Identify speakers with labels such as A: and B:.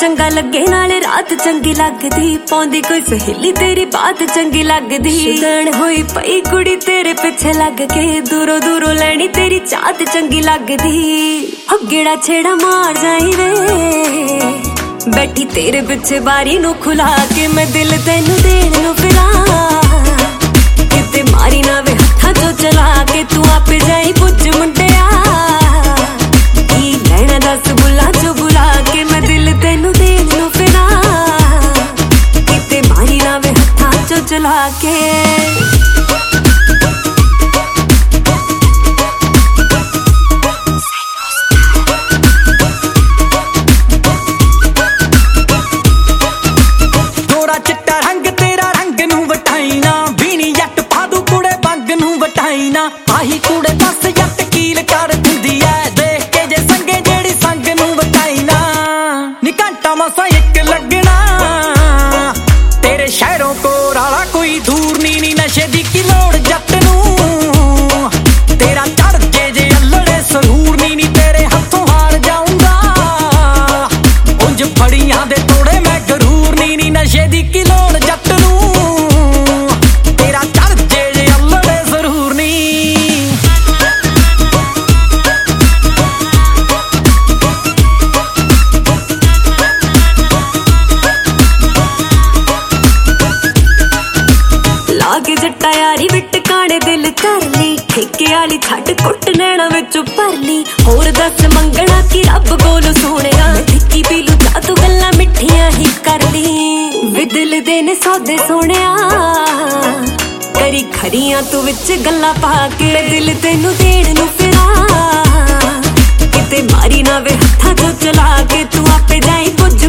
A: चंगा लगे नाले रात चंगी लगदी, पौंदी कोई सहेली तेरी बात चंगी लगदी। शुदैन होई पई कुड़ी तेरे पिछे लग के, दूरों दूरों लैनी तेरी चात चंगी लगदी। हो गेड़ा छेड़ा मार जाई वे, बैठी तेरे पिछे बारी नू खुला के, मैं दिल तेनू देण नू फिरां, किते मारी ना वे हत्थां चों चला के, तू आपे जाई पुछ मुंडिया, की लैणा दस बुला चो बुला के, मैं दिल तेनू देण नू फिरां, किते मारी ना वे हत्थां चों चला के।
B: आही कूड़े दस जट कील कर दिंदी ऐ, देख के जे संगे जेड़ी संग नू वटाई ना, नी घंटा मसा एक लगना, तेरे शहरों को राला कोई दूर नी, नी नशे दी की लोड़ जट नू, तेरा चढ़ के जे अल्लड़े सरूर नी, नी तेरे हथों हार जाऊंगा, उंज फड़ियां दे तोड़े मैं गरूर नी, नी नशे दी की लोड़ जट नू, तेरा चढ़ के जे अल्लड़े सरूर नी।
A: लागे जट्टा यारी विट काने दिल कर ली, ठेके वाली छड्ड कुट नैना विचों भर ली, होर दस मंगना कि रब कोलों सोहणिया, ठिक्की पी लू जा तू गल्लां मिठियां ही कर ली, वे दिल दे ने सौदे सोहणिया, करी खरियां तू विच गल्लां पा के, दिल तेनू देण नू फिरां, किते मारी ना वे हत्थां चों चला के, तू आपे जाई पुछ